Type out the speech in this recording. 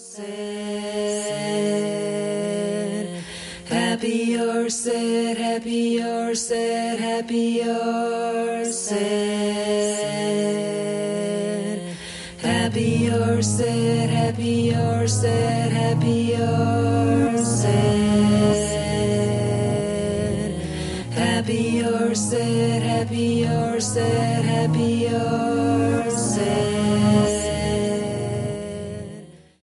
sad. Happy or sad, happy or sad, happy or sad. Happy or sad, happy or sad, happy or sad. Happy or sad, happy or sad, happy or